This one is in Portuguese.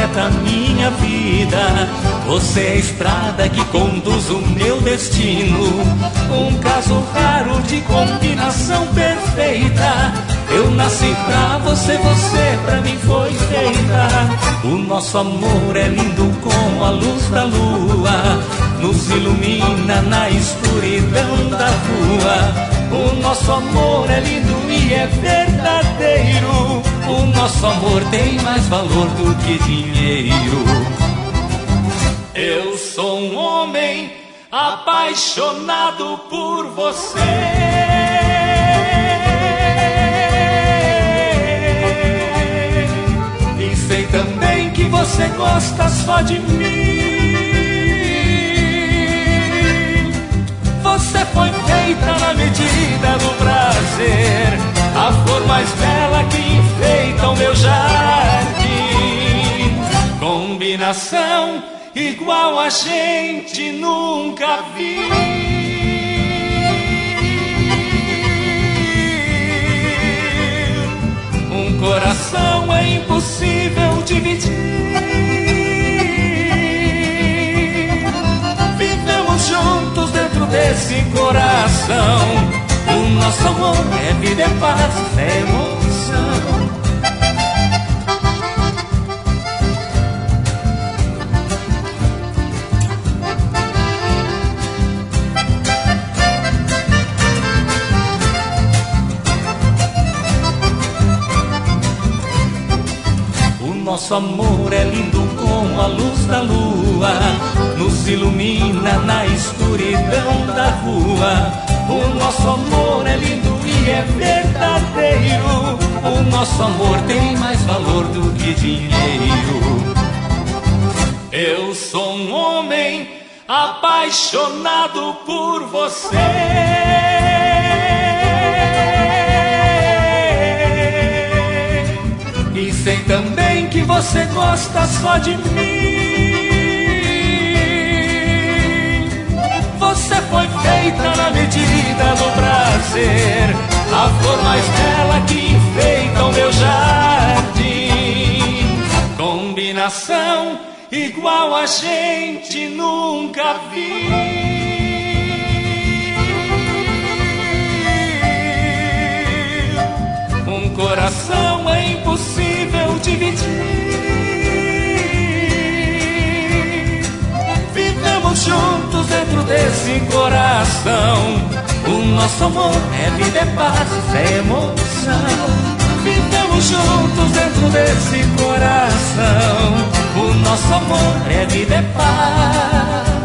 completa minha vida. Você é a estrada que conduz o meu destino, um caso raro de combinação perfeita. Eu nasci pra você, você pra mim foi feita. O nosso amor é lindo como a luz da lua, nos ilumina na escuridão da rua. O nosso amor é lindo e é verdadeiro. O nosso amor tem mais valor do que dinheiro. Eu sou um homem apaixonado por você. E sei também que você gosta só de mim. Você foi feita na medida do prazer, a flor mais bela que enfeita o meu jardim. Combinação igual a gente nunca viu. Um coração é impossível dividir. Vivemos juntos dentro desse coração. O nosso amor é vida, é paz, é emoção. Nosso amor é lindo como a luz da lua, nos ilumina na escuridão da rua. O nosso amor é lindo e é verdadeiro. O nosso amor tem mais valor do que dinheiro. Eu sou um homem apaixonado por você. E sei também que você gosta só de mim. Você foi feita na medida do prazer, a flor mais bela que enfeita o meu jardim. Combinação igual a gente nunca viu. Um coração é impossível dividir. Vivemos juntos dentro desse coração. O nosso amor é vida, é paz, é emoção. Vivemos juntos dentro desse coração. O nosso amor é vida, é paz.